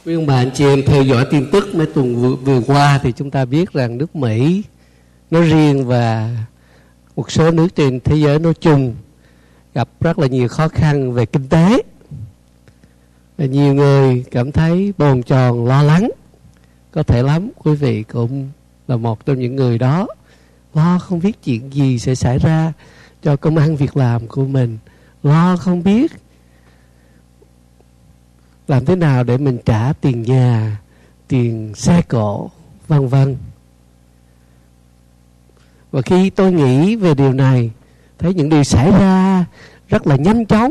Quý ông bà anh chị em theo dõi tin tức mấy tuần vừa qua thì chúng ta biết rằng nước Mỹ nói riêng và một số nước trên thế giới nói chung gặp rất là nhiều khó khăn về kinh tế. Và nhiều người cảm thấy bồn chồn lo lắng. Có thể lắm quý vị cũng là một trong những người đó. Lo không biết chuyện gì sẽ xảy ra cho công ăn việc làm của mình. Lo không biết làm thế nào để mình trả tiền nhà, tiền xe cộ, vân vân. Và khi tôi nghĩ về điều này, thấy những điều xảy ra rất là nhanh chóng,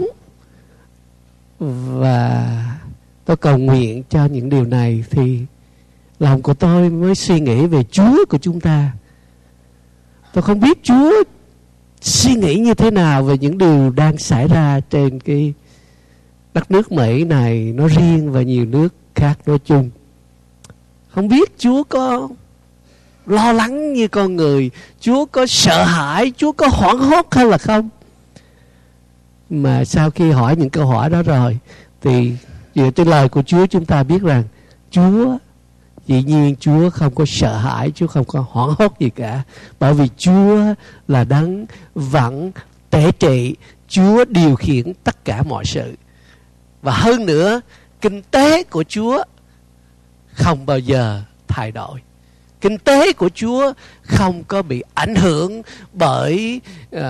và tôi cầu nguyện cho những điều này, thì lòng của tôi mới suy nghĩ về Chúa của chúng ta. Tôi không biết Chúa suy nghĩ như thế nào về những điều đang xảy ra trên cái đất nước Mỹ này nói riêng và nhiều nước khác nói chung. Không biết Chúa có lo lắng như con người, Chúa có sợ hãi, Chúa có hoảng hốt hay là không. Mà sau khi hỏi những câu hỏi đó rồi, thì dựa trên lời của Chúa chúng ta biết rằng Chúa, dĩ nhiên Chúa không có sợ hãi, Chúa không có hoảng hốt gì cả. Bởi vì Chúa là đấng vẫn tể trị, Chúa điều khiển tất cả mọi sự. Và hơn nữa, kinh tế của Chúa không bao giờ thay đổi. Kinh tế của Chúa không có bị ảnh hưởng bởi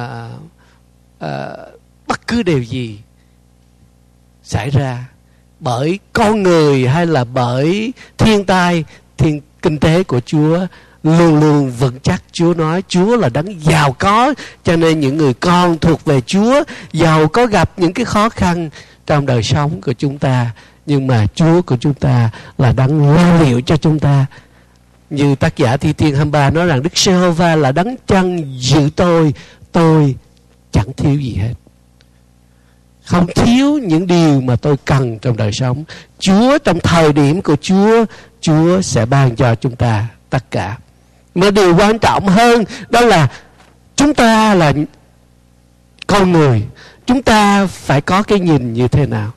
bất cứ điều gì xảy ra, bởi con người hay là bởi thiên tai. Kinh tế của Chúa luôn luôn vững chắc. Chúa nói Chúa là đấng giàu có, cho nên những người con thuộc về Chúa giàu có gặp những cái khó khăn trong đời sống của chúng ta, nhưng mà Chúa của chúng ta là đấng lo liệu cho chúng ta. Như tác giả Thi Thiên 23 nói rằng Đức Giê-hô-va là đấng chăn giữ tôi chẳng thiếu gì hết. Không thiếu những điều mà tôi cần trong đời sống. Chúa trong thời điểm của Chúa sẽ ban cho chúng ta tất cả. Mà điều quan trọng hơn đó là chúng ta là con người, chúng ta phải có cái nhìn như thế nào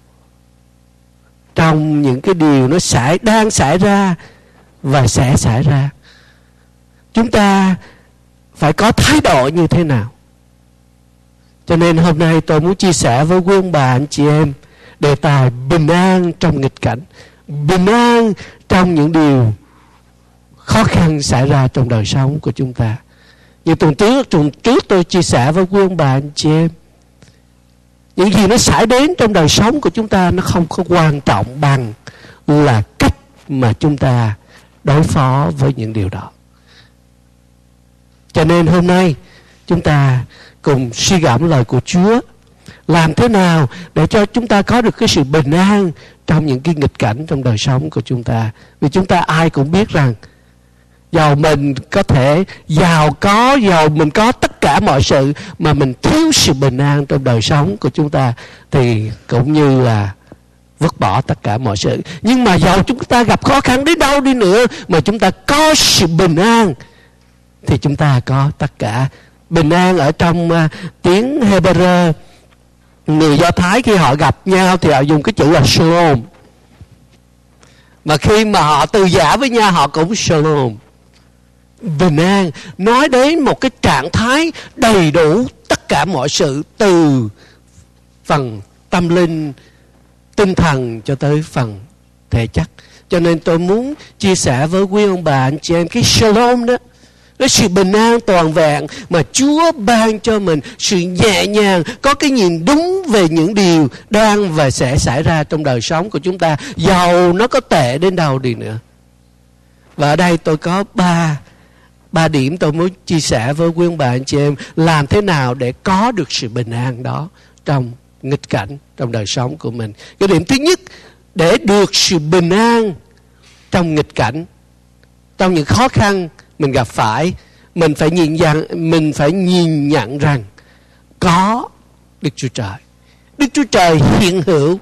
trong những cái điều nó đang xảy ra và sẽ xảy ra. Chúng ta phải có thái độ như thế nào. Cho nên hôm nay tôi muốn chia sẻ với quý ông bà anh chị em đề tài bình an trong nghịch cảnh, bình an trong những điều khó khăn xảy ra trong đời sống của chúng ta. Như tuần trước tôi chia sẻ với quý ông bà anh chị em, những gì nó xảy đến trong đời sống của chúng ta nó không có quan trọng bằng là cách mà chúng ta đối phó với những điều đó. Cho nên hôm nay chúng ta cùng suy gẫm lời của Chúa, làm thế nào để cho chúng ta có được cái sự bình an trong những cái nghịch cảnh trong đời sống của chúng ta. Vì chúng ta ai cũng biết rằng dầu mình có thể giàu có, dầu mình có tất cả mọi sự mà mình thiếu sự bình an trong đời sống của chúng ta thì cũng như là vứt bỏ tất cả mọi sự. Nhưng mà dầu chúng ta gặp khó khăn đến đâu đi nữa mà chúng ta có sự bình an thì chúng ta có tất cả. Bình an ở trong tiếng Hebrew, người Do Thái khi họ gặp nhau thì họ dùng cái chữ là shalom. Mà khi mà họ từ giã với nhau họ cũng shalom. Bình an nói đến một cái trạng thái đầy đủ tất cả mọi sự, từ phần tâm linh, tinh thần cho tới phần thể chất. Cho nên tôi muốn chia sẻ với quý ông bà anh chị em cái shalom đó, cái sự bình an toàn vẹn mà Chúa ban cho mình, sự nhẹ nhàng, có cái nhìn đúng về những điều đang và sẽ xảy ra trong đời sống của chúng ta, dầu nó có tệ đến đâu đi nữa. Và ở đây tôi có ba điểm tôi muốn chia sẻ với quý ông bà anh chị em, làm thế nào để có được sự bình an đó trong nghịch cảnh trong đời sống của mình. Cái điểm thứ nhất, để được sự bình an trong nghịch cảnh, trong những khó khăn mình gặp phải, mình phải nhìn nhận rằng có Đức Chúa Trời. Đức Chúa Trời hiện hữu.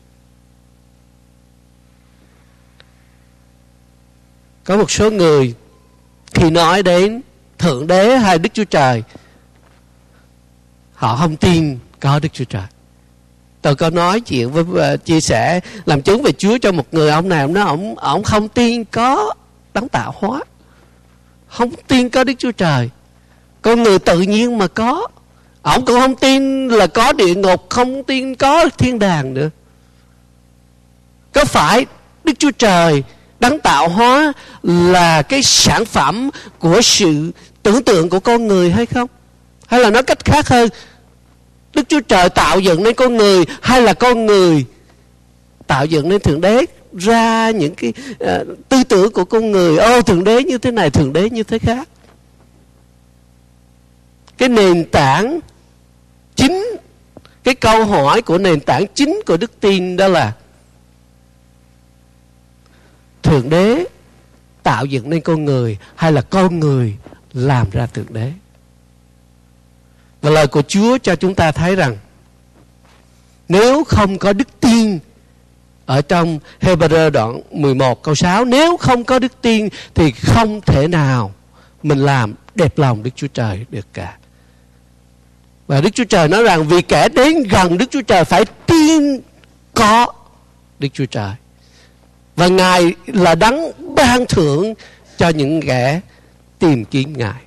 Có một số người khi nói đến Thượng Đế hay Đức Chúa Trời, họ không tin có Đức Chúa Trời. Tôi có nói chuyện với chia sẻ làm chứng về Chúa cho một người, ông này ông nói ông không tin có đấng tạo hóa, không tin có Đức Chúa Trời, con người tự nhiên mà có. Ông cũng không tin là có địa ngục, không tin có thiên đàng nữa. Có phải Đức Chúa Trời đấng tạo hóa là cái sản phẩm của sự tưởng tượng của con người hay không? Hay là nói cách khác hơn, Đức Chúa Trời tạo dựng nên con người, hay là con người tạo dựng nên Thượng Đế, ra những cái tư tưởng của con người, Thượng Đế như thế này, Thượng Đế như thế khác. Cái nền tảng chính, cái câu hỏi của nền tảng chính của đức tin đó là Thượng Đế tạo dựng nên con người, hay là con người làm ra Thượng Đế? Và lời của Chúa cho chúng ta thấy rằng nếu không có đức tin, ở trong Hebrew đoạn 11 câu 6, nếu không có đức tin thì không thể nào mình làm đẹp lòng Đức Chúa Trời được cả. Và Đức Chúa Trời nói rằng vì kẻ đến gần Đức Chúa Trời phải tin có Đức Chúa Trời, và Ngài là đấng ban thưởng cho những kẻ tìm kiếm Ngài.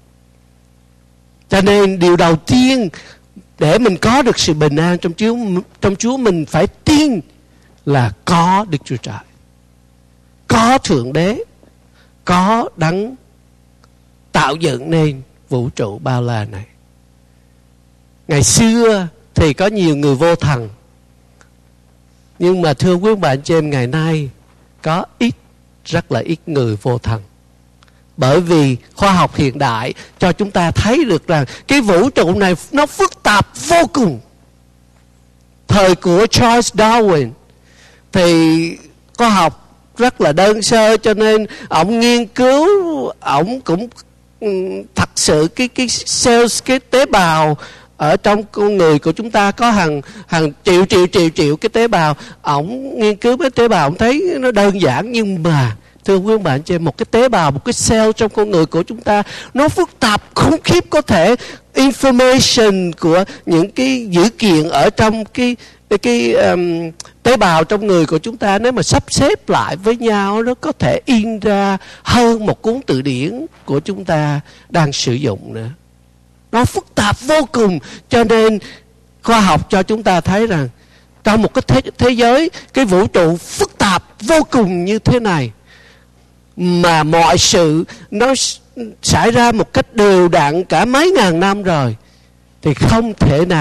Cho nên điều đầu tiên để mình có được sự bình an trong Chúa, mình phải tin là có Đức Chúa Trời, có Thượng Đế, có đấng tạo dựng nên vũ trụ bao la này. Ngày xưa thì có nhiều người vô thần, nhưng mà thưa quý bạn chị em, ngày nay có rất là ít người vô thần. Bởi vì khoa học hiện đại cho chúng ta thấy được rằng cái vũ trụ này nó phức tạp vô cùng. Thời của Charles Darwin thì khoa học rất là đơn sơ, cho nên ông nghiên cứu, ông cũng thật sự cái cells, cái tế bào ở trong con người của chúng ta có hàng triệu cái tế bào. Ông nghiên cứu cái tế bào, ông thấy nó đơn giản, nhưng mà thưa quý bạn chị, một cái tế bào, một cái cell trong con người của chúng ta nó phức tạp khủng khiếp. Có thể information của những cái dữ kiện ở trong cái tế bào trong người của chúng ta, nếu mà sắp xếp lại với nhau, nó có thể in ra hơn một cuốn từ điển của chúng ta đang sử dụng nữa. Nó phức tạp vô cùng, cho nên khoa học cho chúng ta thấy rằng trong một cái thế giới, cái vũ trụ phức tạp vô cùng như thế này, mà mọi sự nó xảy ra một cách đều đặn cả mấy ngàn năm rồi, thì không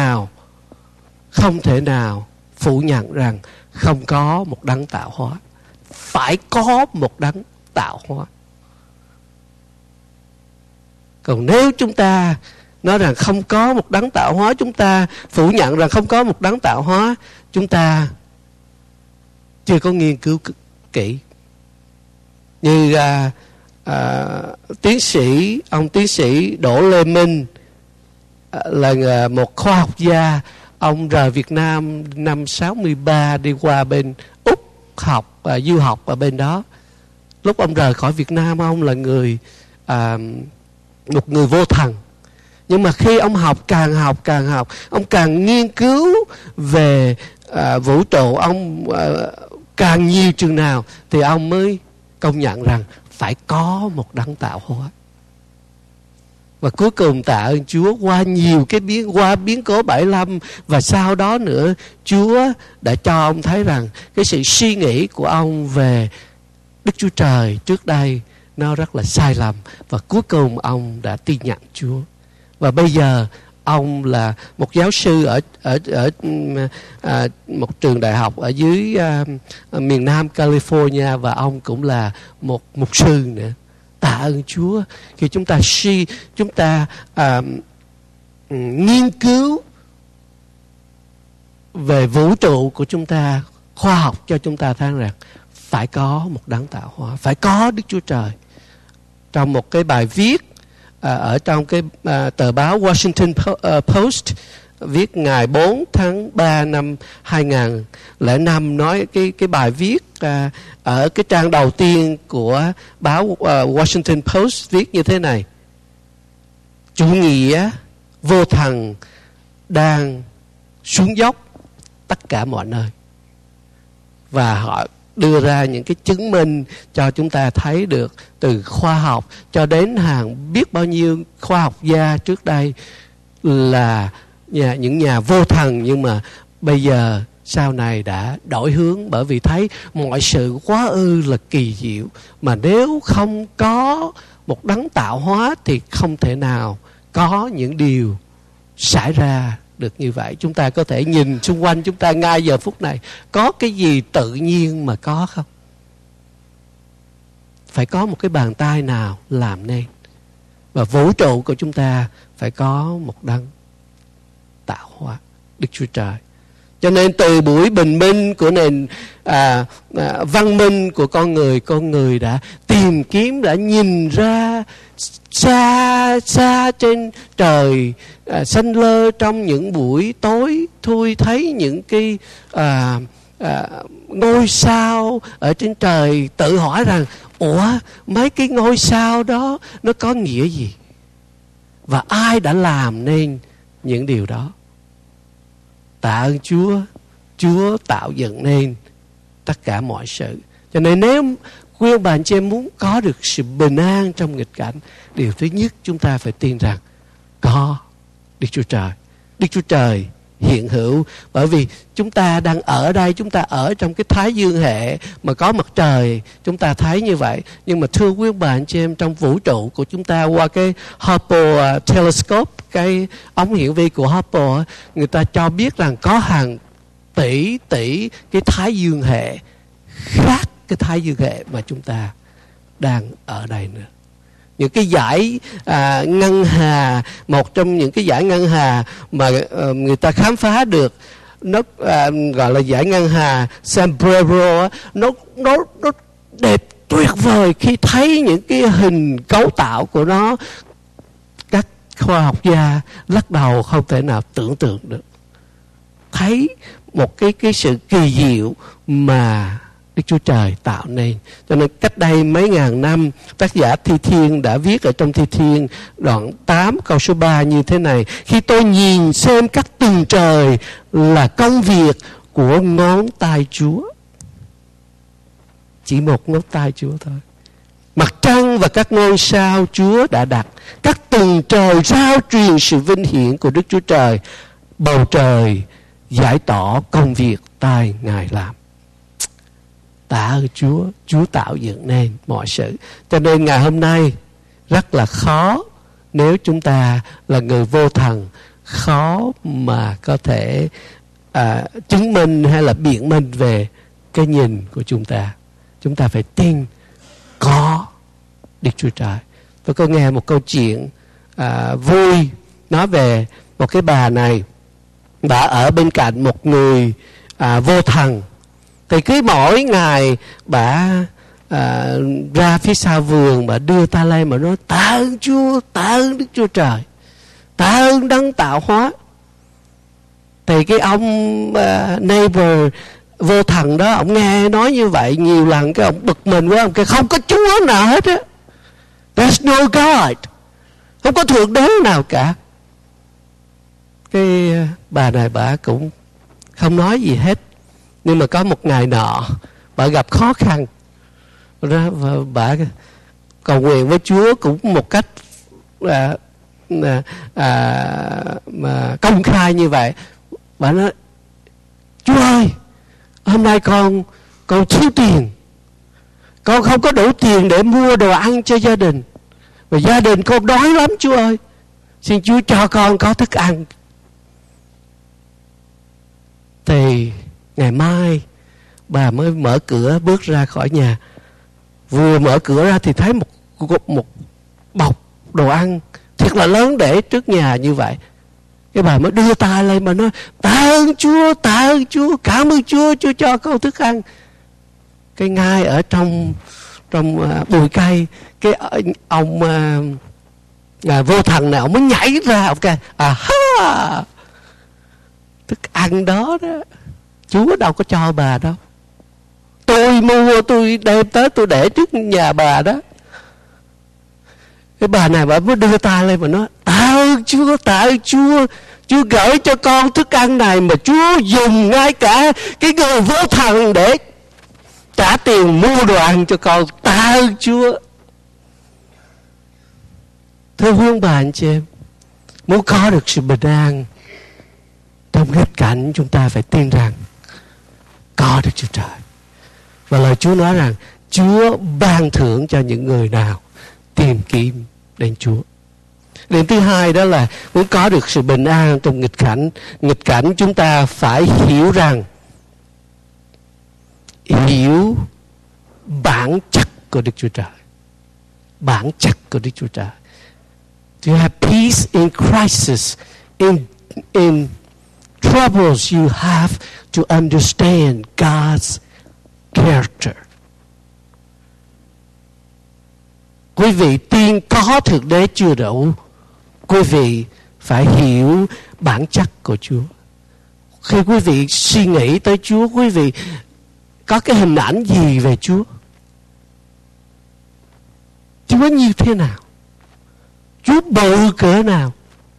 thể nào phủ nhận rằng không có một đấng tạo hóa. Phải có một đấng tạo hóa. Còn nếu chúng ta nói rằng không có một đấng tạo hóa, chúng ta phủ nhận rằng không có một đấng tạo hóa, chúng ta chưa có nghiên cứu kỹ. Như ông tiến sĩ Đỗ Lê Minh là một khoa học gia. Ông rời Việt Nam năm 63 đi qua bên Úc học, du học ở bên đó. Lúc ông rời khỏi Việt Nam, ông là một người vô thần. Nhưng mà khi ông càng học, ông càng nghiên cứu về vũ trụ, ông càng nhiều chừng nào thì ông mới công nhận rằng phải có một đấng tạo hóa. Và cuối cùng tạ ơn Chúa, qua nhiều cái biến cố 75 và sau đó nữa, Chúa đã cho ông thấy rằng cái sự suy nghĩ của ông về Đức Chúa Trời trước đây nó rất là sai lầm, và cuối cùng ông đã tin nhận Chúa. Và bây giờ ông là một giáo sư ở một trường đại học ở dưới miền Nam California, và ông cũng là một mục sư nữa. Tạ ơn Chúa khi chúng ta nghiên cứu về vũ trụ của chúng ta, khoa học cho chúng ta thấy rằng phải có một đấng tạo hóa, phải có Đức Chúa Trời. Trong một cái bài viết ở trong cái tờ báo Washington Post viết ngày 4 tháng 3 năm 2005, nói cái bài viết ở cái trang đầu tiên của báo Washington Post viết như thế này: chủ nghĩa vô thần đang xuống dốc tất cả mọi nơi. Và họ đưa ra những cái chứng minh cho chúng ta thấy được, từ khoa học cho đến hàng biết bao nhiêu khoa học gia trước đây là những nhà vô thần, nhưng mà bây giờ sau này đã đổi hướng, bởi vì thấy mọi sự quá ư là kỳ diệu, mà nếu không có một đấng tạo hóa thì không thể nào có những điều xảy ra được như vậy. Chúng ta có thể nhìn xung quanh chúng ta ngay giờ phút này, có cái gì tự nhiên mà có không? Phải có một cái bàn tay nào làm nên. Và vũ trụ của chúng ta phải có một đấng tạo hóa, Đức Chúa Trời. Cho nên từ buổi bình minh của nền văn minh của con người đã tìm kiếm, đã nhìn ra xa xa trên trời xanh lơ trong những buổi tối thui, thấy những cái ngôi sao ở trên trời, tự hỏi rằng ủa, mấy cái ngôi sao đó nó có nghĩa gì? Và ai đã làm nên những điều đó? Tạ ơn Chúa, Chúa tạo dựng nên tất cả mọi sự. Cho nên nếu quý ông bà anh chị em muốn có được sự bình an trong nghịch cảnh, điều thứ nhất chúng ta phải tin rằng có Đức Chúa Trời. Đức Chúa Trời hiện hữu, bởi vì chúng ta đang ở đây, chúng ta ở trong cái thái dương hệ mà có mặt trời, chúng ta thấy như vậy. Nhưng mà thưa quý ông bà anh chị em, trong vũ trụ của chúng ta, qua cái Hubble telescope, cái ống hiển vi của Hubble, người ta cho biết rằng có hàng tỷ cái thái dương hệ khác cái thái dương hệ mà chúng ta đang ở đây nữa. Những cái dải ngân hà, một trong những cái dải ngân hà mà người ta khám phá được, nó gọi là dải ngân hà Sombrero, nó đẹp tuyệt vời khi thấy những cái hình cấu tạo của nó. Các khoa học gia lắc đầu không thể nào tưởng tượng được, thấy một cái sự kỳ diệu mà Đức Chúa Trời tạo nên. Cho nên cách đây mấy ngàn năm, tác giả Thi Thiên đã viết ở trong Thi Thiên đoạn 8 câu số 3 như thế này: khi tôi nhìn xem các tầng trời là công việc của ngón tay Chúa. Chỉ một ngón tay Chúa thôi. Mặt trăng và các ngôi sao Chúa đã đặt. Các tầng trời rao truyền sự vinh hiển của Đức Chúa Trời. Bầu trời giải tỏ công việc tay Ngài làm. Tạ ơn Chúa, Chúa tạo dựng nên mọi sự. Cho nên ngày hôm nay rất là khó, nếu chúng ta là người vô thần, khó mà có thể chứng minh hay là biện minh về cái nhìn của chúng ta. Chúng ta phải tin có Đức Chúa Trời. Tôi có nghe một câu chuyện vui nói về một cái bà này, bà ở bên cạnh một người vô thần. Thì cứ mỗi ngày bà ra phía sau vườn, bà đưa tay lên mà nói tạ ơn Chúa, tạ ơn Đức Chúa Trời, tạ ơn đấng tạo hóa. Thì cái ông neighbor vô thần đó, ông nghe nói như vậy nhiều lần, cái ông bực mình quá, ông kêu không có Chúa nào hết á, there's no God, không có thượng đế nào cả. Cái bà này bà cũng không nói gì hết. Nhưng mà có một ngày nọ, bà gặp khó khăn, và bà cầu nguyện với Chúa cũng một cách mà công khai như vậy. Bà nói: Chúa ơi, hôm nay con thiếu tiền, con không có đủ tiền để mua đồ ăn cho gia đình, và gia đình con đói lắm Chúa ơi, xin Chúa cho con có thức ăn. Thì ngày mai bà mới mở cửa bước ra khỏi nhà. Vừa mở cửa ra thì thấy một bọc đồ ăn thiệt là lớn để trước nhà như vậy. Cái bà mới đưa tay lên mà nói tạ ơn Chúa, tạ ơn Chúa, cảm ơn Chúa, Chúa cho con thức ăn. Cái ngay ở trong bụi cây, cái ông vô thần này ông mới nhảy ra, ông kêu ha, thức ăn đó Chúa đâu có cho bà đâu, tôi mua, tôi đem tới, tôi để trước nhà bà đó. Cái bà này bà mới đưa tay lên mà nói tạ ơn Chúa, tạ ơn Chúa, Chúa gửi cho con thức ăn này mà Chúa dùng ngay cả cái người vô thần để trả tiền mua đồ ăn cho con. Tạ ơn Chúa. Thưa quý ông bà anh chị em, muốn có được sự bình an trong nghịch cảnh, chúng ta phải tin rằng có được Chúa Trời. Và lời Chúa nói rằng Chúa ban thưởng cho những người nào tìm kiếm đến Chúa. Điểm thứ hai đó là muốn có được sự bình an trong nghịch cảnh, chúng ta phải hiểu rằng, hiểu bản chất của Đức Chúa Trời. Bản chất của Đức Chúa Trời. To have peace in crisis, in troubles, you have to understand God's character. Quý vị tin có Thượng Đế chưa đủ. Quý vị phải hiểu bản chất của Chúa. Khi quý vị suy nghĩ tới Chúa, quý vị có cái hình ảnh gì về Chúa? Chúa như thế nào? Chúa bự cỡ nào?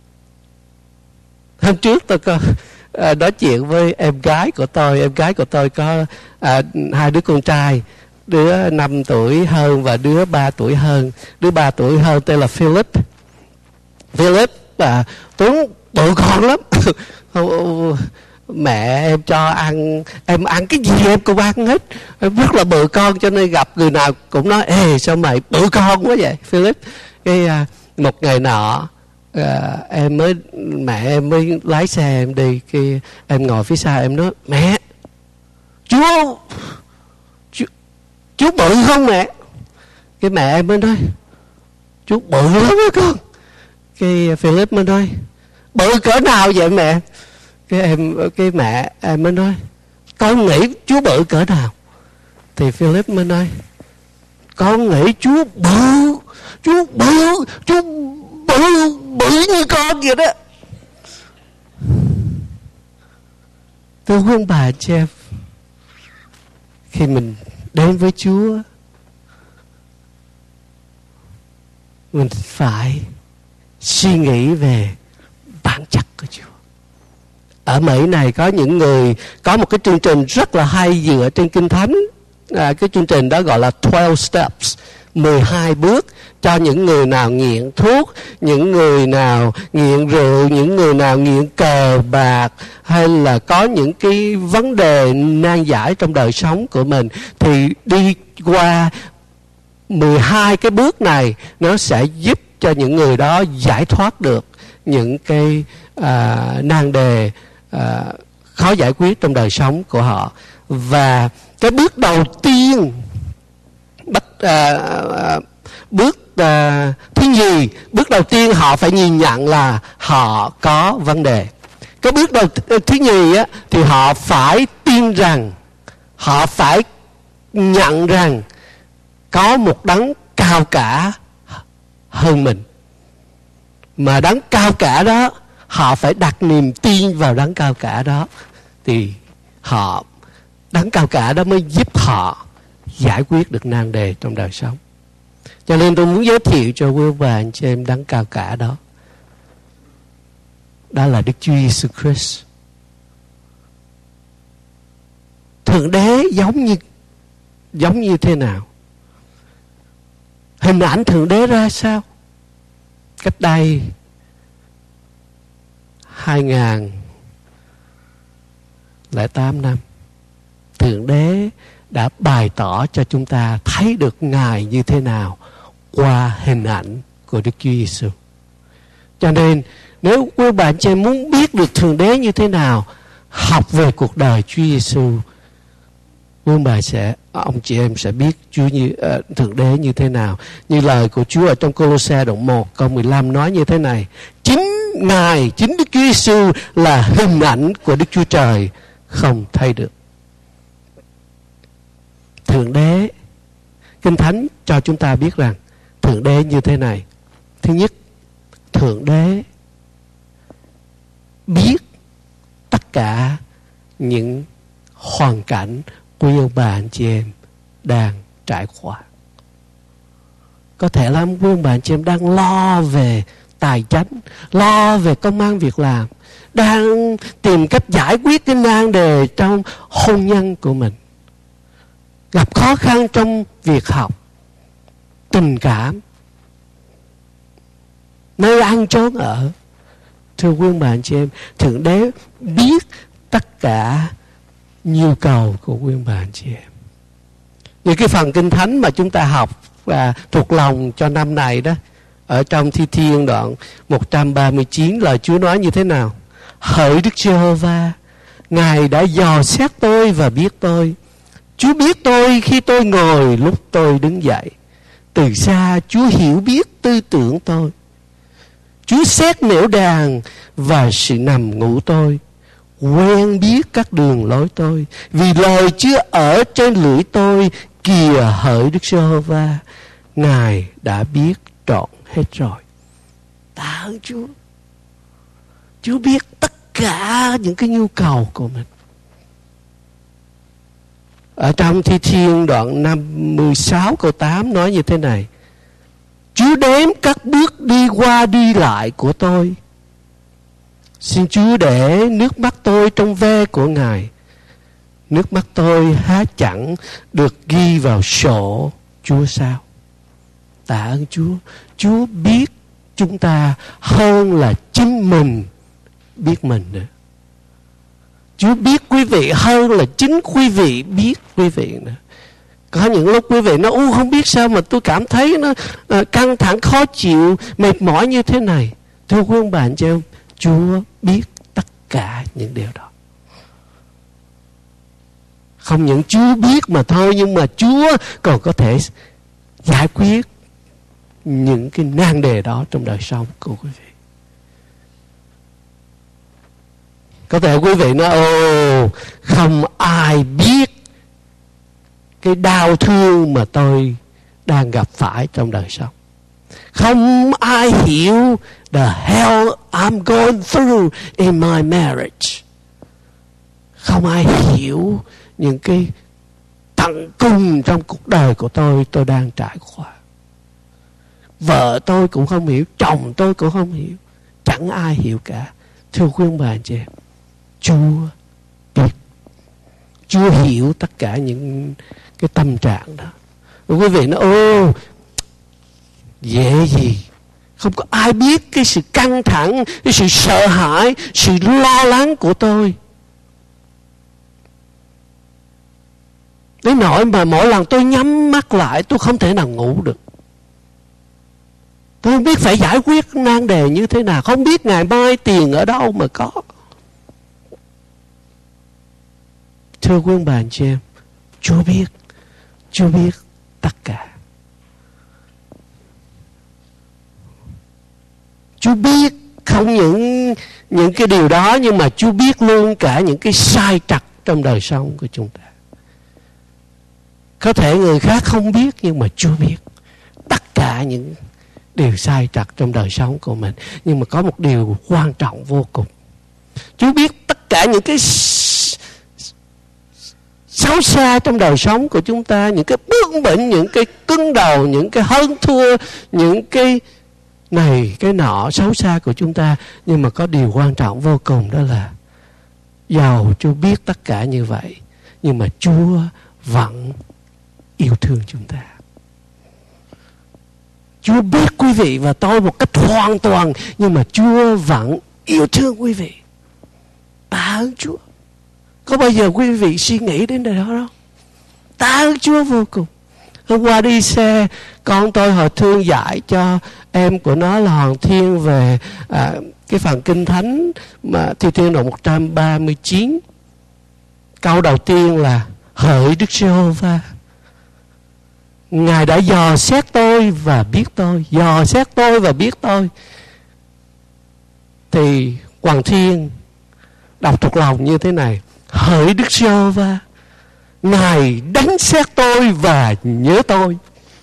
Hôm trước tôi có nói chuyện với em gái của tôi. Em gái của tôi có hai đứa con trai, đứa 5 tuổi hơn và đứa 3 tuổi hơn. Đứa 3 tuổi hơn tên là Philip. Philip Tuấn bự con lắm. Mẹ em cho ăn, em ăn cái gì em cũng ăn hết. Em rất là bự con, cho nên gặp người nào cũng nói: ê, sao mày bự con quá vậy Philip? Cái một ngày nọ mẹ em mới lái xe em đi. Khi em ngồi phía sau, em nói: mẹ, chú bự không mẹ? Cái mẹ em mới nói: chú bự lắm đó con. Cái Philip mới nói: bự cỡ nào vậy mẹ? Cái mẹ em mới nói: con nghĩ chú bự cỡ nào? Thì Philip mới nói: con nghĩ chú bự như con vậy đó. Thưa quý ông bà chị em, khi mình đến với Chúa, mình phải suy nghĩ về bản chất của Chúa. Ở Mỹ này có những người có một cái chương trình rất là hay dựa trên Kinh Thánh. Cái chương trình đó gọi là 12 Steps, 12 bước, cho những người nào nghiện thuốc, những người nào nghiện rượu, những người nào nghiện cờ bạc, hay là có những cái vấn đề nan giải trong đời sống của mình, thì đi qua 12 cái bước này, nó sẽ giúp cho những người đó giải thoát được những cái nan đề khó giải quyết trong đời sống của họ. Và cái bước đầu tiên, bước đầu tiên họ phải nhìn nhận là họ có vấn đề. Cái bước thứ nhì á, thì họ phải tin rằng, họ phải nhận rằng có một đấng cao cả hơn mình. Mà đấng cao cả đó, họ phải đặt niềm tin vào đấng cao cả đó, thì đấng cao cả đó mới giúp họ giải quyết được nan đề trong đời sống. Cho nên tôi muốn giới thiệu cho quý bà anh chị em đấng cao cả đó. Đó là Đức Chúa Giêsu Christ. Thượng Đế giống như thế nào? Hình ảnh Thượng Đế ra sao? Cách đây 2008 năm, Thượng Đế đã bày tỏ cho chúng ta thấy được Ngài như thế nào qua hình ảnh của Đức Chúa Giêsu. Cho nên nếu quý bạn chị muốn biết được Thượng Đế như thế nào, học về cuộc đời Chúa Giêsu, ông chị em sẽ biết Thượng Đế như thế nào. Như lời của Chúa ở trong Cô-lô-se đoạn 1 câu 15 nói như thế này: chính Đức Chúa Giêsu là hình ảnh của Đức Chúa Trời không thay được. Thượng Đế, Kinh Thánh cho chúng ta biết rằng Thượng Đế như thế này. Thứ nhất, Thượng Đế biết tất cả những hoàn cảnh quý ông bà anh chị em đang trải qua. Có thể là quý ông bà anh chị em đang lo về tài chánh, lo về công ăn việc làm, đang tìm cách giải quyết cái nan đề trong hôn nhân của mình, gặp khó khăn trong việc học, tình cảm, nơi ăn chốn ở. Thưa quý bà anh chị em, Thượng Đế biết tất cả nhu cầu của quý bà anh chị em. Những cái phần Kinh Thánh mà chúng ta học và thuộc lòng cho năm này đó, ở trong Thi Thiên đoạn 139, lời Chúa nói như thế nào? Hỡi Đức Giê-hô-va, Ngài đã dò xét tôi và biết tôi. Chúa biết tôi khi tôi ngồi, lúc tôi đứng dậy. Từ xa Chúa hiểu biết tư tưởng tôi. Chúa xét nẻo đàn và sự nằm ngủ tôi, quen biết các đường lối tôi. Vì lời Chúa ở trên lưỡi tôi, kìa hỡi Đức Giê-hô-va, Ngài đã biết trọn hết rồi. Tạ ơn Chúa. Chúa biết tất cả những cái nhu cầu của mình. Ở trong Thi Thiên đoạn 56 câu 8 nói như thế này: Chúa đếm các bước đi qua đi lại của tôi. Xin Chúa để nước mắt tôi trong ve của Ngài. Nước mắt tôi há chẳng được ghi vào sổ Chúa sao? Tạ ơn Chúa. Chúa biết chúng ta hơn là chính mình biết mình nữa. Chúa biết quý vị hơn là chính quý vị biết quý vị nữa. Có những lúc quý vị nói không biết sao mà tôi cảm thấy nó căng thẳng, khó chịu, mệt mỏi như thế này. Thưa quý ông bà anh chị em, Chúa biết tất cả những điều đó. Không những Chúa biết mà thôi, nhưng mà Chúa còn có thể giải quyết những cái nan đề đó trong đời sống của quý vị. Có thể quý vị nói không ai biết cái đau thương mà tôi đang gặp phải trong đời sống. Không ai hiểu the hell I'm going through in my marriage. Không ai hiểu những cái tận cùng trong cuộc đời của tôi đang trải qua. Vợ tôi cũng không hiểu, chồng tôi cũng không hiểu, chẳng ai hiểu cả. Thưa quý ông bà anh chị em, Chúa biết, Chúa hiểu tất cả những cái tâm trạng đó. Quý vị nói dễ gì, không có ai biết cái sự căng thẳng, cái sự sợ hãi, sự lo lắng của tôi. Đến nỗi mà mỗi lần tôi nhắm mắt lại, tôi không thể nào ngủ được. Tôi không biết phải giải quyết nan đề như thế nào, không biết ngày mai tiền ở đâu mà có. Thưa quý ông bà anh chị em, Chúa biết tất cả. Chúa biết không những cái điều đó, nhưng mà Chúa biết luôn cả những cái sai trật trong đời sống của chúng ta. Có thể người khác không biết, nhưng mà Chúa biết tất cả những điều sai trật trong đời sống của mình. Nhưng mà có một điều quan trọng vô cùng. Chúa biết tất cả những cái xấu xa trong đời sống của chúng ta, những cái bướng bỉnh, những cái cứng đầu, những cái hơn thua, những cái này cái nọ xấu xa của chúng ta. Nhưng mà có điều quan trọng vô cùng, đó là dầu Chúa biết tất cả như vậy, nhưng mà Chúa vẫn yêu thương chúng ta. Chúa biết quý vị và tôi một cách hoàn toàn, nhưng mà Chúa vẫn yêu thương quý vị. Tạ ơn Chúa. Có bao giờ quý vị suy nghĩ đến điều đó không? Tạ ơn Chúa vô cùng. Hôm qua đi xe, con tôi hồi thương dạy cho em của nó là Hoàng Thiên về cái phần Kinh Thánh mà Thi Thiên đoạn 139. Câu đầu tiên là hỡi Đức Giê-hô-va, Ngài đã dò xét tôi và biết tôi. Dò xét tôi và biết tôi. Thì Hoàng Thiên đọc thuộc lòng như thế này: hỡi Đức Giê-hô-va, Ngài đánh xét tôi và nhớ tôi.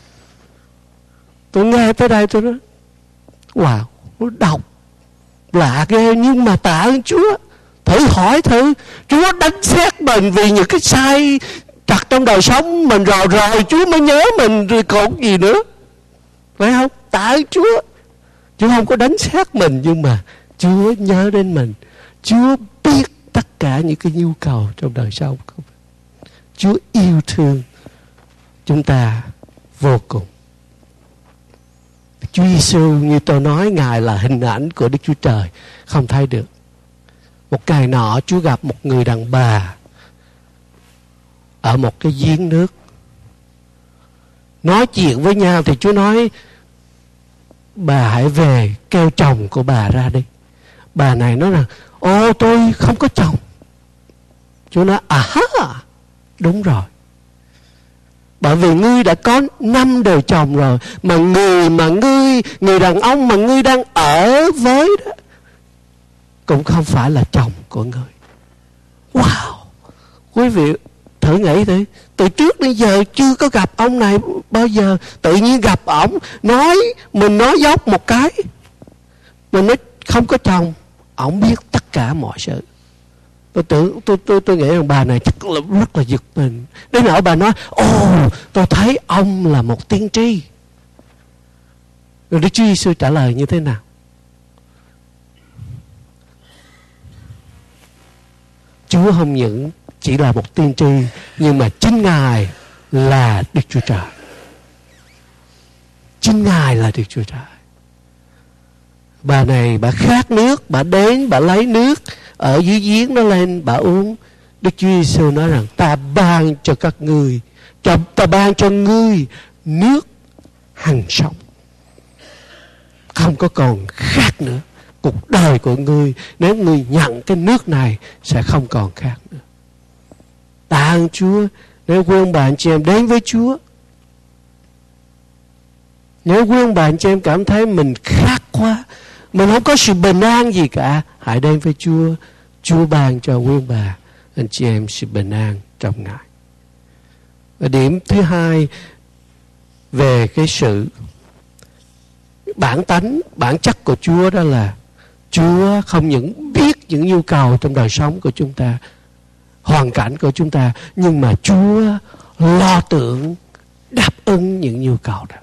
Tôi nghe tới đây tôi nói wow, nó đọc lạ ghê, nhưng mà tạ ơn Chúa. Thử hỏi thử, Chúa đánh xét mình vì những cái sai trật trong đời sống mình rồi Chúa mới nhớ mình, rồi còn gì nữa, phải không? Tạ ơn Chúa. Chúa không có đánh xét mình, nhưng mà Chúa nhớ đến mình. Chúa biết tất cả những cái nhu cầu trong đời sống của mình. Chúa yêu thương chúng ta vô cùng. Chúa Giêsu, như tôi nói, Ngài là hình ảnh của Đức Chúa Trời, không thấy được. Một ngày nọ Chúa gặp một người đàn bà ở một cái giếng nước. Nói chuyện với nhau thì Chúa nói, bà hãy về kêu chồng của bà ra đi. Bà này nói rằng, ô tôi không có chồng. Chúa nói, đúng rồi. Bởi vì ngươi đã có 5 đời chồng rồi, mà người đàn ông mà ngươi đang ở với đó cũng không phải là chồng của ngươi. Wow! Quý vị thử nghĩ thử, từ trước đến giờ chưa có gặp ông này bao giờ, tự nhiên gặp ổng, mình nói dốc một cái, mình nói không có chồng, ổng biết tất cả mọi sự. Tôi nghĩ rằng bà này chắc là rất là giật mình. Đến nỗi bà nói, tôi thấy ông là một tiên tri. Rồi Đức Chúa Giêsu trả lời như thế nào? Chúa không những chỉ là một tiên tri, nhưng mà chính Ngài là Đức Chúa Trời. Chính Ngài là Đức Chúa Trời. Bà này, bà khát nước, bà đến, bà lấy nước ở dưới giếng nó lên, bà uống. Đức Chúa Giêsu nói rằng, ta ban cho các ngươi, ta ban cho ngươi nước hằng sống. Không có còn khát nữa. Cuộc đời của ngươi, nếu ngươi nhận cái nước này, sẽ không còn khát nữa. Tạ ơn Chúa. Nếu quý ông bà anh chị em đến với Chúa, nếu quý ông bà anh chị em cảm thấy mình khát quá, mình không có sự bình an gì cả, hãy đến với Chúa. Chúa ban cho quý ông bà anh chị em sự bình an trong Ngài. Và điểm thứ hai về cái sự bản tánh, bản chất của Chúa, đó là Chúa không những biết những nhu cầu trong đời sống của chúng ta, hoàn cảnh của chúng ta, nhưng mà Chúa lo tưởng đáp ứng những nhu cầu đó.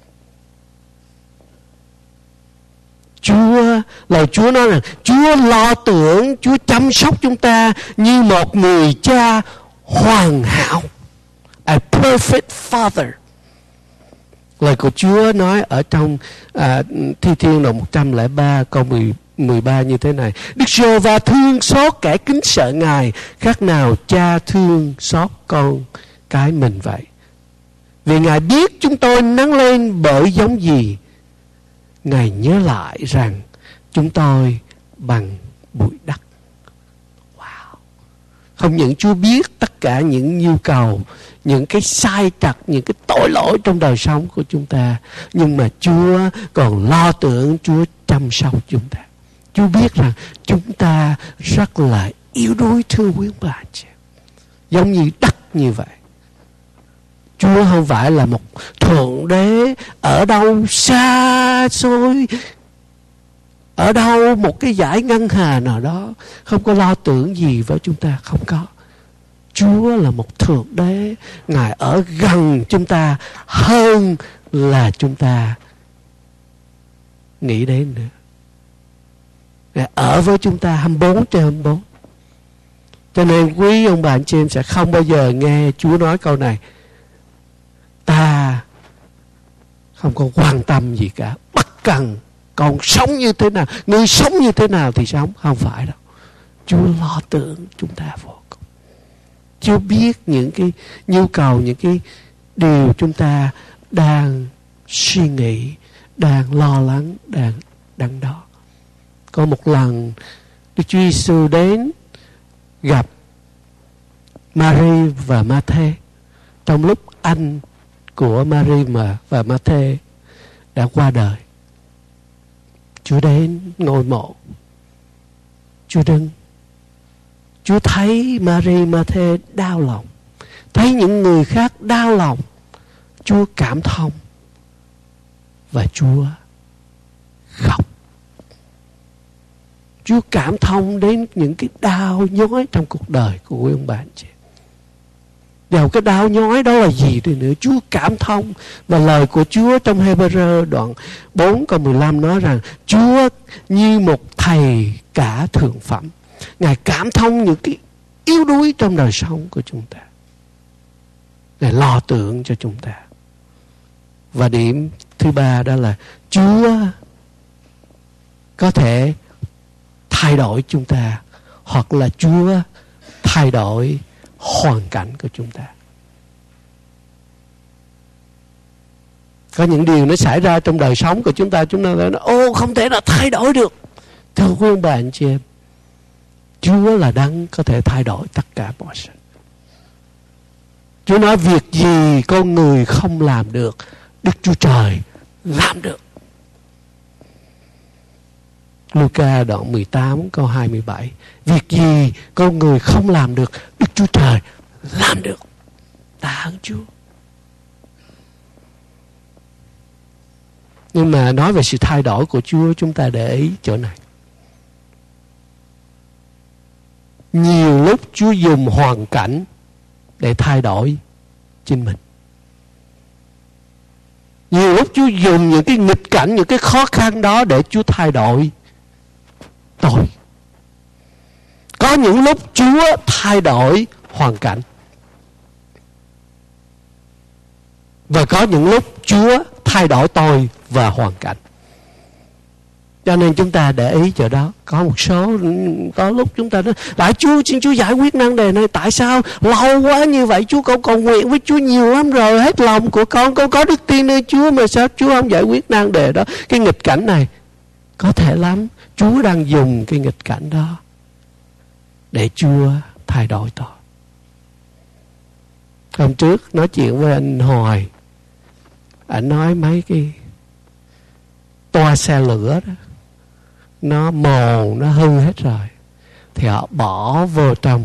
Lời Chúa nói rằng Chúa lo tưởng, Chúa chăm sóc chúng ta như một người cha hoàn hảo. A perfect father. Lời của Chúa nói ở trong Thi Thiên đoạn 103 câu 13 như thế này: Đức Giê-hô-va thương xót kẻ kính sợ Ngài, khác nào cha thương xót con cái mình vậy. Vì Ngài biết chúng tôi nắng lên bởi giống gì, Ngài nhớ lại rằng chúng tôi bằng bụi đất. Wow! Không những Chúa biết tất cả những nhu cầu, những cái sai trật, những cái tội lỗi trong đời sống của chúng ta, nhưng mà Chúa còn lo tưởng, Chúa chăm sóc chúng ta. Chúa biết rằng chúng ta rất là yếu đuối, thưa quý bà chị, giống như đất như vậy. Chúa không phải là một thượng đế ở đâu xa xôi, ở đâu một cái dải ngân hà nào đó, không có lo tưởng gì với chúng ta, không có. Chúa là một thượng đế, Ngài ở gần chúng ta hơn là chúng ta nghĩ đến nữa. Ngài ở với chúng ta 24/24. Cho nên quý ông bà anh chị em sẽ không bao giờ nghe Chúa nói câu này: ta không có quan tâm gì cả, bất cần còn sống như thế nào, người sống như thế nào thì sống. Không phải đâu. Chúa lo tưởng chúng ta vô cùng. Chúa biết những cái nhu cầu, những cái điều chúng ta đang suy nghĩ, đang lo lắng, đang đắn đo. Có một lần Đức Chúa Giêsu đến gặp Mary và Ma-thê trong lúc anh của Mary và Ma-thê đã qua đời. Chúa đến ngôi mộ, Chúa đứng, Chúa thấy Mary Ma-thê đau lòng, thấy những người khác đau lòng, Chúa cảm thông và Chúa khóc. Chúa cảm thông đến những cái đau nhói trong cuộc đời của quý ông bà anh chị. Dầu cái đau nhói đó là gì đi nữa, Chúa cảm thông. Và lời của Chúa trong Hê-bơ-rơ đoạn 4 câu 15 nói rằng Chúa như một thầy cả thượng phẩm, Ngài cảm thông những cái yếu đuối trong đời sống của chúng ta. Ngài lo tưởng cho chúng ta. Và điểm thứ ba đó là Chúa có thể thay đổi chúng ta, hoặc là Chúa thay đổi hoàn cảnh của chúng ta. Có những điều nó xảy ra trong đời sống của chúng ta nói ô không thể nào thay đổi được. Thưa quý ông bà anh chị em, Chúa là đấng có thể thay đổi tất cả mọi sự. Chúa nói việc gì con người không làm được, Đức Chúa Trời làm được. Luca đoạn 18 câu 27. Việc gì con người không làm được, Đức Chúa Trời làm được. Tạ ơn Chúa. Nhưng mà nói về sự thay đổi của Chúa, chúng ta để ý chỗ này. Nhiều lúc Chúa dùng hoàn cảnh để thay đổi chính mình. Nhiều lúc Chúa dùng những cái nghịch cảnh, những cái khó khăn đó để Chúa thay đổi tôi. Có những lúc Chúa thay đổi hoàn cảnh, và có những lúc Chúa thay đổi tôi và hoàn cảnh. Cho nên chúng ta để ý chỗ đó. Có lúc chúng ta nói lại Chúa, xin Chúa giải quyết vấn đề này. Tại sao lâu quá như vậy? Chúa con cầu nguyện với Chúa nhiều lắm rồi, hết lòng của con có đức tin nơi Chúa, mà sao Chúa không giải quyết vấn đề đó? Cái nghịch cảnh này có thể lắm Chúa đang dùng cái nghịch cảnh đó để Chúa thay đổi tôi. Hôm trước nói chuyện với anh Hoài, anh nói mấy cái toa xe lửa đó nó mòn, nó hư hết rồi, thì họ bỏ vô trong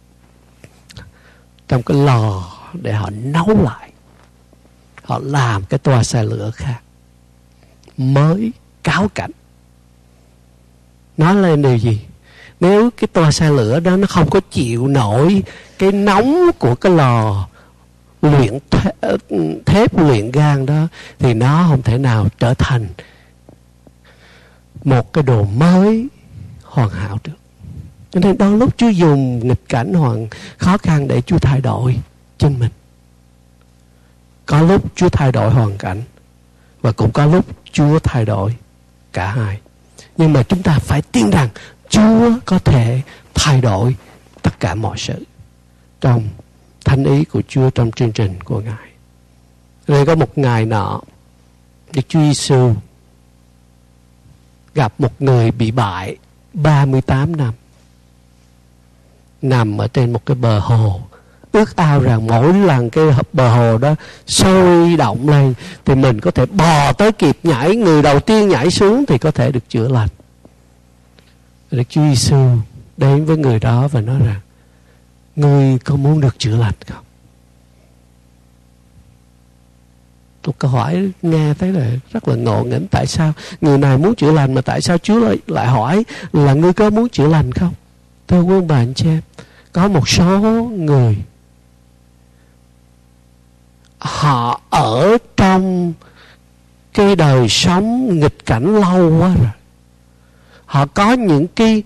cái lò để họ nấu lại. Họ làm cái toa xe lửa khác mới cáo cảnh. Nói lên điều gì? Nếu cái toa xe lửa đó nó không có chịu nổi cái nóng của cái lò luyện thép luyện gan đó, thì nó không thể nào trở thành một cái đồ mới hoàn hảo được. Cho nên đôi lúc Chúa dùng nghịch cảnh khó khăn để Chúa thay đổi chính mình. Có lúc Chúa thay đổi hoàn cảnh, và cũng có lúc Chúa thay đổi cả hai. Nhưng mà chúng ta phải tin rằng Chúa có thể thay đổi tất cả mọi sự trong thánh ý của Chúa, trong chương trình của Ngài. Rồi có một ngày nọ, Đức Chúa Giêsu gặp một người bị bại 38 năm, nằm ở trên một cái bờ hồ, ước ao rằng mỗi lần cái bờ hồ đó sôi động lên thì mình có thể bò tới kịp nhảy, người đầu tiên nhảy xuống thì có thể được chữa lành. Đức Chúa Giêsu đến với người đó và nói rằng: ngươi có muốn được chữa lành không? Một câu hỏi nghe thấy là rất là ngộ nghĩnh. Tại sao người này muốn chữa lành, mà tại sao Chúa lại hỏi là ngươi có muốn chữa lành không? Thưa quý ông bà anh chị em, có một số người họ ở trong cái đời sống nghịch cảnh lâu quá rồi. Họ có những cái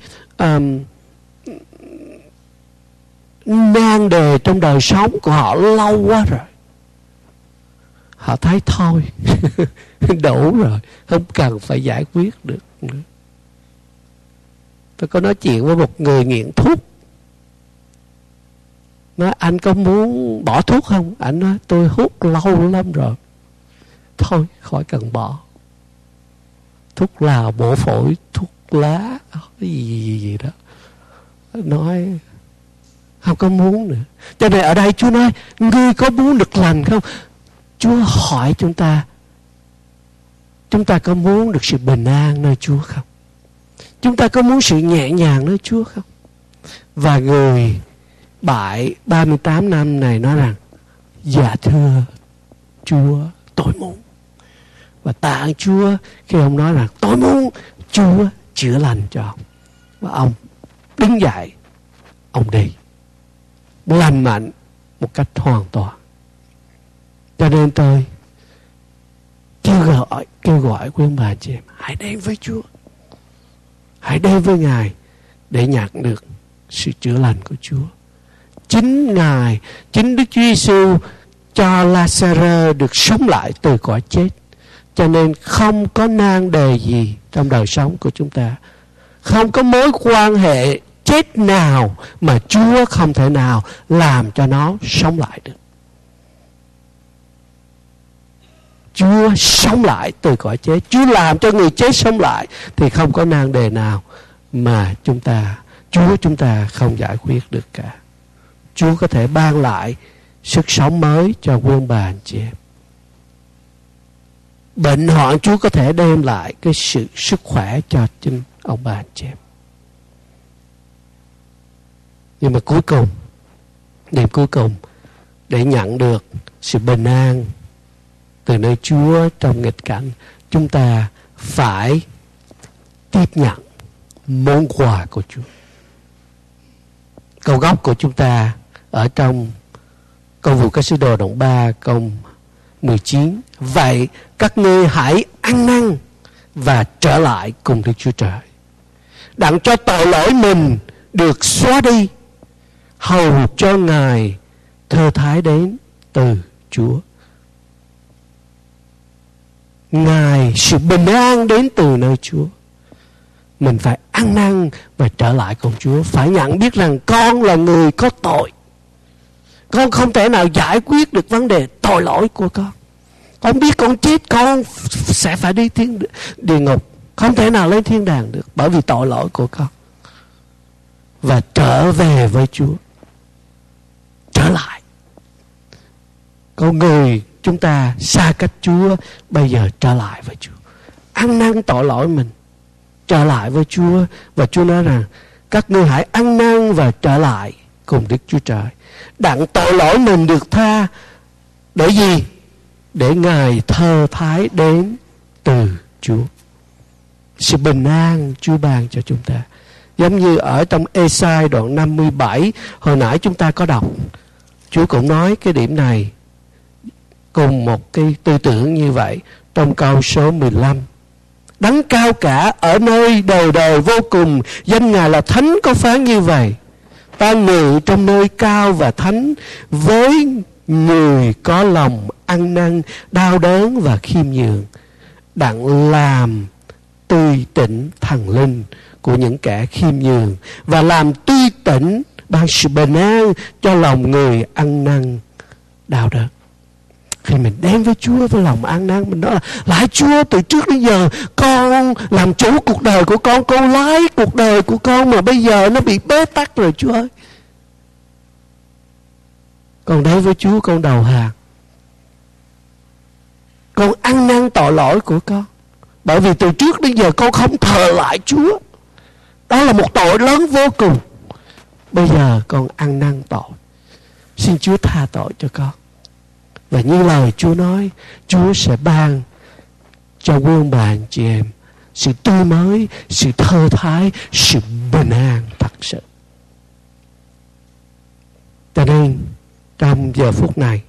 nan đề trong đời sống của họ lâu quá rồi. Họ thấy thôi đủ rồi, không cần phải giải quyết được nữa. Tôi có nói chuyện với một người nghiện thuốc, nói anh có muốn bỏ thuốc không? Anh nói tôi hút lâu lắm rồi, thôi khỏi cần bỏ. Thuốc lào, bổ phổi, thuốc lá, cái gì đó. Nói không có muốn nữa. Cho nên ở đây Chúa nói ngươi có muốn được lành không? Chúa hỏi chúng ta có muốn được sự bình an nơi Chúa không? Chúng ta có muốn sự nhẹ nhàng nơi Chúa không? Và người bại 38 năm này nói rằng: dạ thưa Chúa, tôi muốn. Và tạ ơn Chúa khi ông nói rằng tôi muốn, Chúa chữa lành cho ông. Và ông đứng dậy, ông đi lành mạnh một cách hoàn toàn. Cho nên tôi kêu gọi quý ông bà chị em, hãy đến với Chúa, hãy đến với Ngài, để nhận được sự chữa lành của Chúa. Chính Ngài, chính Đức Chúa Giêsu cho Lazarơ được sống lại từ cõi chết. Cho nên không có nan đề gì trong đời sống của chúng ta. Không có mối quan hệ chết nào mà Chúa không thể nào làm cho nó sống lại được. Chúa sống lại từ cõi chết, Chúa làm cho người chết sống lại, thì không có nan đề nào mà Chúa chúng ta không giải quyết được cả. Chúa có thể ban lại sức sống mới cho quân bà anh chị em. Bệnh hoạn Chúa có thể đem lại cái sự sức khỏe cho chính ông bà anh chị em. Nhưng mà cuối cùng, điểm cuối cùng, để nhận được sự bình an từ nơi Chúa trong nghịch cảnh, chúng ta phải tiếp nhận món quà của Chúa. Câu gốc của chúng ta ở trong Câu vụ các sứ đồ đoạn 3 câu 19. Vậy các ngươi hãy ăn năn và trở lại cùng Đức Chúa Trời, đặng cho tội lỗi mình được xóa đi, hầu cho Ngài thơ thái đến từ Chúa. Ngài, sự bình an đến từ nơi Chúa. Mình phải ăn năn và trở lại cùng Chúa. Phải nhận biết rằng con là người có tội. Con không thể nào giải quyết được vấn đề tội lỗi của con. Con biết con chết, con sẽ phải đi địa ngục, không thể nào lên thiên đàng được bởi vì tội lỗi của con. Và trở về với Chúa, trở lại. Con người chúng ta xa cách Chúa, bây giờ trở lại với Chúa, ăn năn tội lỗi mình, trở lại với Chúa. Và Chúa nói rằng các ngươi hãy ăn năn và trở lại cùng Đức Chúa Trời, đặng tội lỗi mình được tha. Để gì? Để Ngài thơ thái đến từ Chúa. Sự bình an Chúa ban cho chúng ta. Giống như ở trong Ê-sai đoạn 57, hồi nãy chúng ta có đọc, Chúa cũng nói cái điểm này cùng một cái tư tưởng như vậy trong câu số 15. Đấng cao cả ở nơi đời đời vô cùng, danh Ngài là thánh, có phán như vậy: ta ngự trong nơi cao và thánh với người có lòng ăn năn, đau đớn và khiêm nhường, đặng làm tươi tỉnh thần linh của những kẻ khiêm nhường, và làm tươi tỉnh ban sự bình an cho lòng người ăn năn đau đớn. Khi mình đến với Chúa với lòng ăn năn, mình nói là: lạy Chúa, từ trước đến giờ con làm chủ cuộc đời của con lái cuộc đời của con mà bây giờ nó bị bế tắc rồi Chúa ơi. Con đến với Chúa, con đầu hàng, con ăn năn tội lỗi của con, bởi vì từ trước đến giờ con không thờ lại Chúa. Đó là một tội lớn vô cùng. Bây giờ con ăn năn tội, xin Chúa tha tội cho con. Và như lời Chúa nói, Chúa sẽ ban cho quân bà anh chị em sự tươi mới, sự thơ thái, sự bình an thật sự. Cho nên trong giờ phút này,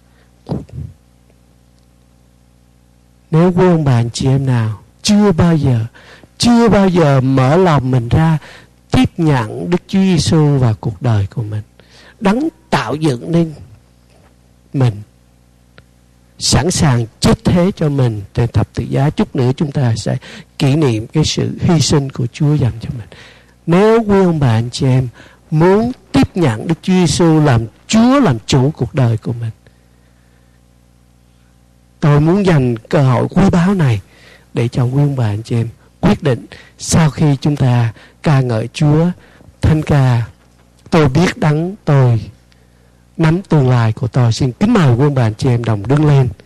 nếu quân bà anh chị em nào chưa bao giờ mở lòng mình ra tiếp nhận Đức Chúa Giêsu vào cuộc đời của mình, Đấng tạo dựng nên mình, sẵn sàng chết thế cho mình trên thập tự giá. Chút nữa chúng ta sẽ kỷ niệm cái sự hy sinh của Chúa dành cho mình. Nếu quý ông bà anh chị em muốn tiếp nhận Đức Chúa Giêsu làm Chúa, làm chủ cuộc đời của mình, tôi muốn dành cơ hội quý báu này để cho quý ông bà anh chị em quyết định. Sau khi chúng ta ca ngợi Chúa, thánh ca Tôi Biết Đấng Tôi Nắm Tương Lai của Tôi, xin kính mời quý ông bà anh chị em đồng đứng lên.